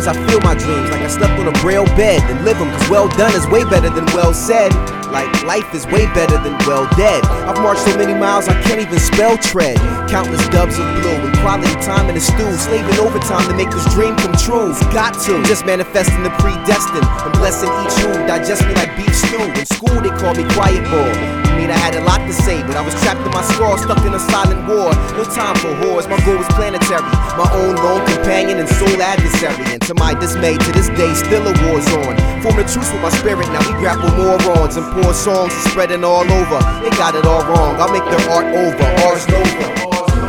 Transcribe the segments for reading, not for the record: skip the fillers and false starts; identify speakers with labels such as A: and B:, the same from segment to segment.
A: Sometimes I feel my dreams like I slept on a braille bed. Then live them, cause well done is way better than well said. Like life is way better than well dead. I've marched so many miles I can't even spell tread. Countless dubs of blue and quality time in the stew. Slaving overtime to make this dream come true. Got to, just manifesting the predestined. And blessing each who digest me like beef stew. In school they called me quiet boy. I mean I had a lot to say, but I was trapped in my skull, stuck in a silent war. No time for whores, my goal was planetary. My own lone companion and soul adversary. And to my dismay, to this day, still a war zone. Formed a truce with my spirit, now we grapple morons. And poor songs spreading all over. They got it all wrong, I'll make their art over. Ars nova.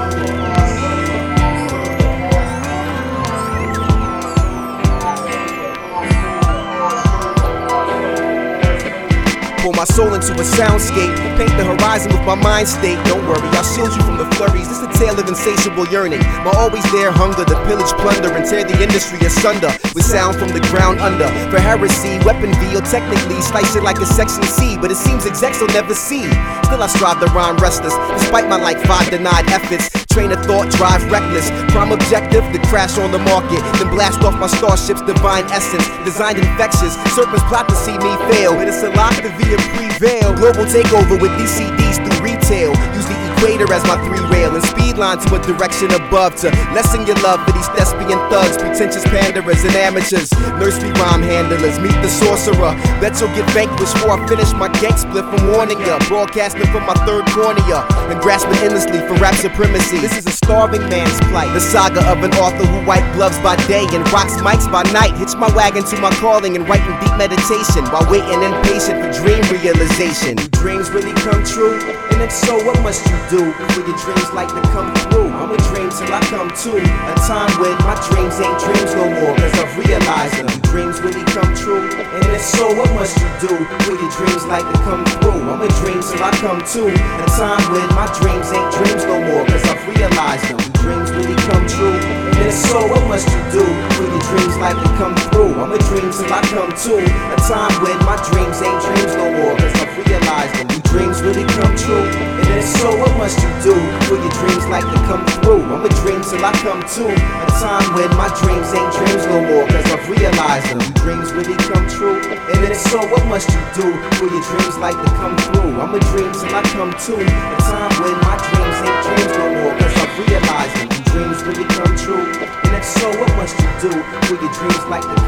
A: Pour my soul into a soundscape, paint the horizon with my mind state. Don't worry, I'll shield you from the flurries. This a tale of insatiable yearning. My always there hunger to pillage, plunder, and tear the industry asunder. With sound from the ground under. For heresy, weapon V, or technically slice it like a section C. But it seems execs will never see. Still I strive to rhyme restless, despite my like 5 denied efforts. Train of thought, drive reckless. Prime objective, to crash on the market. Then blast off my starship's divine essence. Designed infectious, serpents plot to see me fail. But it's a lock to via prevail. Global takeover with these CDs through retail. Use the equator as my 3-rail. And speed line to a direction above. To lessen your love for these thespian thugs. Pretentious panderers and amateurs. Nursery rhyme handlers, meet the sorcerer. Bet you'll get vanquished before I finish my gang split from warning ya. Broadcasting from my third cornea. And grasping endlessly for rap supremacy. This is a starving man's plight. The saga of an author who white gloves by day and rocks mics by night. Hitch my wagon to my calling and writing deep meditation while waiting impatient for dream realization. Do dreams really come true? And if so, what must you do for your dreams like to come through? I'ma dream till I come to a time when my dreams ain't dreams no more, cause I've realized them. Do dreams really come true? And if so, what must you do for your dreams like to come through? I'ma dream till I come to a time when my dreams ain't dreams no more, cause I've realized them. Do dreams really come true? And if so, what must you do for your dreams like to come through? I'ma dream till I come to a time when my dreams ain't dreams no more, cause I've realized them. Do dreams really come true? And if so, what must you do for your dreams like to come through? I'ma dream till I come to a time when my dreams ain't dreams no more, cause I've realized them. Do dreams really come true? And if so, what must you do for your dreams like to come through? I'ma dream till I come to a time when my dreams ain't dreams no more, cause I've realized them. Do dreams really come true? And if so, what must you do for your dreams like to